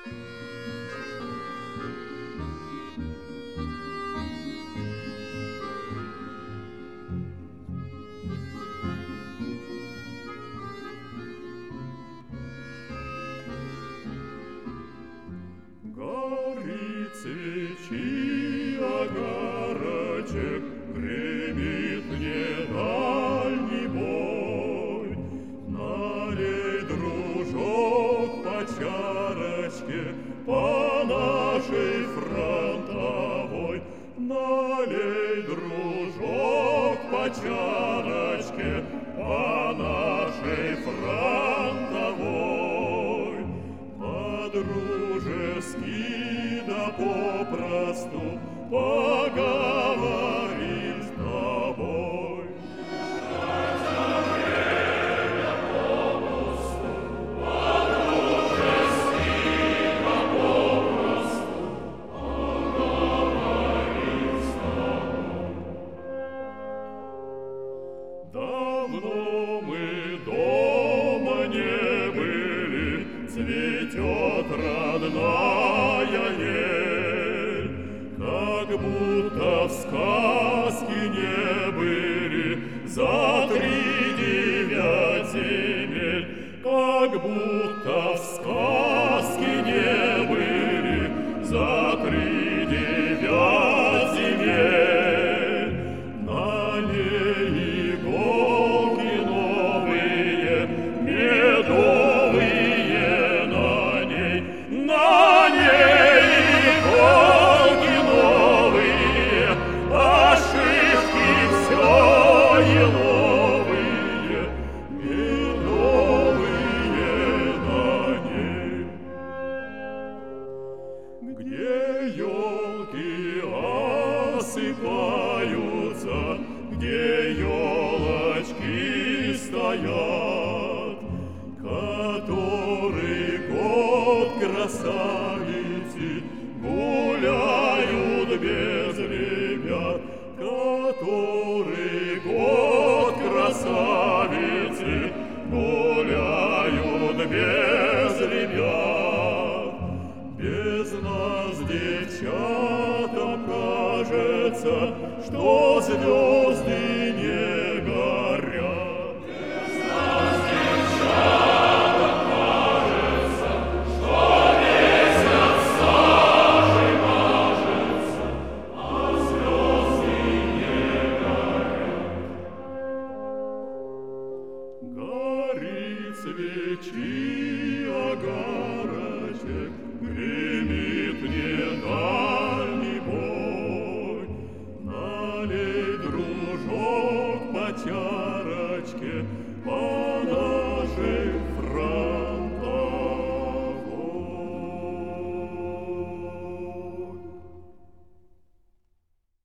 Горит свечи огарочек, гремит мне дальний бой. Налей, дружок, по чарочке, по нашей фронтовой. Налей, дружок, по чарочке, по нашей фронтовой. По-дружески да попросту поговорим с тобой. Давно мы дома не были, цветет родная ель, как будто в сказке не были за 39 земель, как будто в сказке не были за 39 земель. Налей иголки новые, медовые на ней, на ней иголки новые, ошибки все еловые, медовые на ней. Где елки осыпаются, где елочки стоят, который год красавицы гуляют без ребят, который год красавицы гуляют без ребят. Без нас, девчатам, кажется, что звезды не горят. Без нас, девчатам, кажется, что месяц сажей мажется, а звезды не горят. Горит свечи огарочек, гремит мне дальний бой. Налей, дружок, по чарочке, по нашей